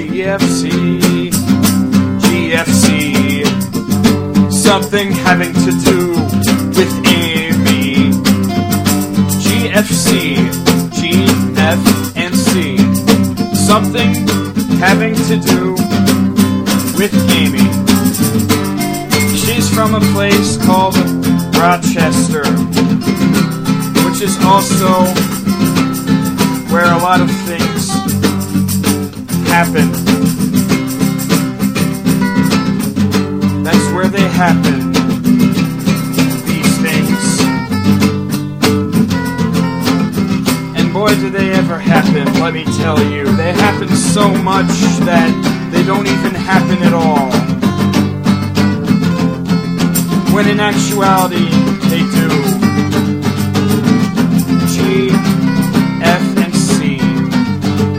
GFC, GFC, something having to do with Amy. GFC, G, F, and C, something having to do with Amy. She's from a place called Rochester, which is also where a lot of things happen. That's where they happen, these things. And boy, do they ever happen, let me tell you. They happen so much that they don't even happen at all. When in actuality, they do.